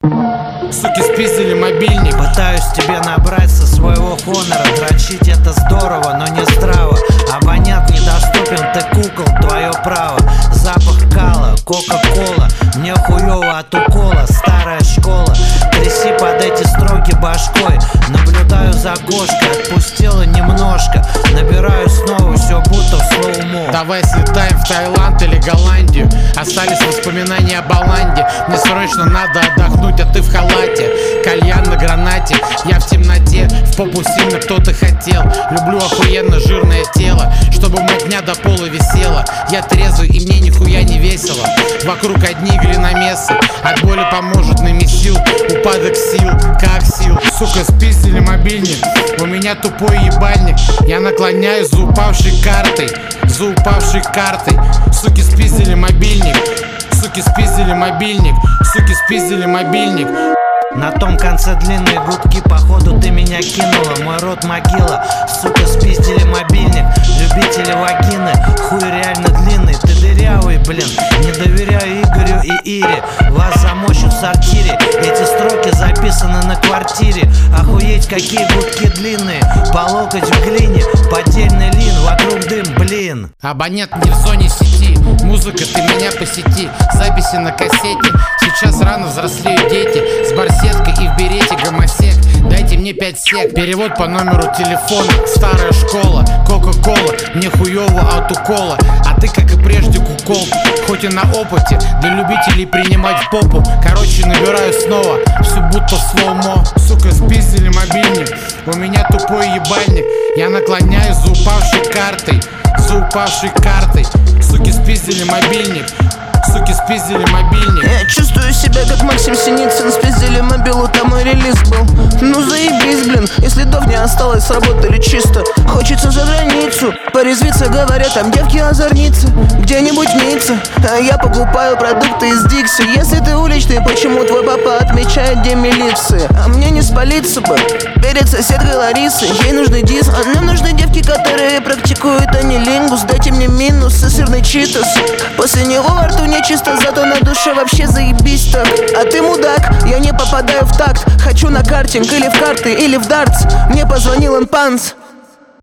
Суки спиздили мобильник. Пытаюсь тебе набрать со своего фонера. Дрочить это здорово, но не здраво. Абонент недоступен, ты кукол, твое право. Запах кала, кока-кола. Мне хуёво от укола, старая школа. Тряси под эти строки башкой. Наблюдаю за кошкой, отпустила немножко. Набираю снова, все будто в слоумо. Давай слетаем в Таиланд или Голландию. Остались воспоминания о Баланде. Мне срочно надо отдохнуть, а ты в халате. Кальян на гранате, я в темноте. В попу сильно кто-то хотел. Люблю охуенно жирное тело, чтобы мотня до пола висела. Я трезвый и мне нихуя не весело. Вокруг одни глиномесы. От боли поможет намесил. Упадок сил, как сил. Сука, спиздили мобильник. У меня тупой ебальник. Я наклоняюсь за упавшей картой. За упавшей картой. Суки, спиздили мобильник. Суки, спиздили мобильник. Суки, спиздили мобильник. На том конце длинные гудки, походу ты меня кинула. Мой рот могила, сука, спиздили мобильник. Любители вагины, хуй реально длинный. Ты дырявый, блин, не доверяю Игорю и Ире. Вас замочат в сортире, эти строки записаны на квартире. Охуеть, какие гудки длинные, по локоть в глине. Поддельный лин, вокруг дым, блин. Абонент не в зоне сети. Музыка, ты меня посети. Записи на кассете. Сейчас рано взрослеют дети. С барсеткой и в берете гомосек. Дайте мне 5 сек. Перевод по номеру телефона. Старая школа, кока-кола. Мне хуёво от укола. А ты, как и прежде, кукол. Хоть и на опыте, для любителей принимать в попу. Короче, набираю снова, все будто слоумо. Сука, спиздили мобильник. У меня тупой ебальник. Я наклоняюсь за упавшей картой. За упавшей картой. Суки, спиздили мобильник. Суки, спиздили мобильник. Я чувствую себя как Максим Синицын. Спиздили мобилу, там мой релиз был. Ну заебись, блин, и следов не осталось, сработали чисто. Хочется за границу порезвиться, говорят, там девки озорницы. Где-нибудь в Ницце, а я покупаю продукты из Дикси. Если ты уличный, почему твой папа отмечает день милиции? А мне не спалиться бы перед соседкой Ларисы. Ей нужны дис, а нам нужны девки, которые практикуют анилингус. Дайте мне минус и сырный читос. После него во рту не чисто, зато на душе вообще заебись так. А ты мудак, я не попадаю в такт. Хочу на картинг или в карты, или в дартс. Мне позвонил Энпанс.